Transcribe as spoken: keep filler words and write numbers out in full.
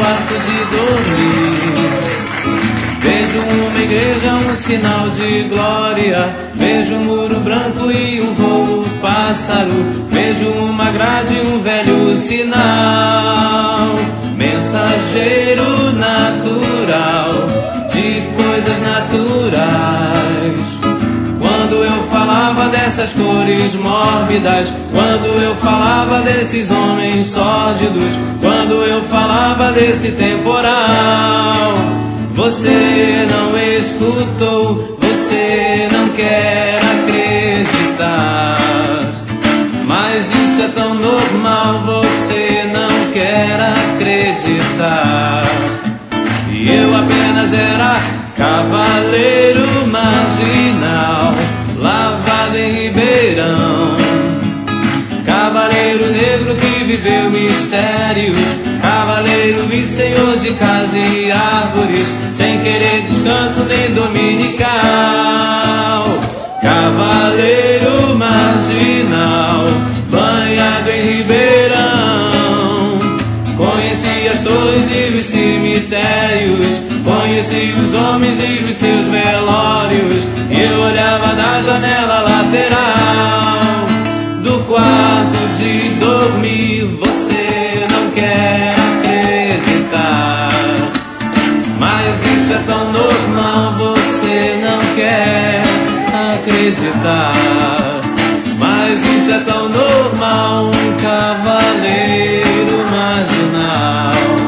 quarto de dormir. Vejo uma igreja, um sinal de glória. Vejo um muro branco e um voo pássaro. Vejo uma grade, um velho sinal, mensageiro natural de coisas naturais. Quando eu falava dessas cores mórbidas, quando eu falava desses homens sórdidos, quando eu falava desse temporal, você não escutou, você não quer acreditar. Mas isso é tão normal, você não quer acreditar. E eu apenas era cavaleiro marginal, lavado em Ribeirão. Cavaleiro negro que viveu mistérios, cavaleiro e senhor de casa e árvores, sem querer descanso nem dominical. Cavaleiro marginal, banhado em Ribeirão. Conheci as torres e os cemitérios, conheci os homens e os seus velórios. E eu olhava da janela lateral do quarto de dormir. Você não quer acreditar, mas isso é tão normal, você não quer acreditar. Mas isso é tão normal, um cavaleiro marginal.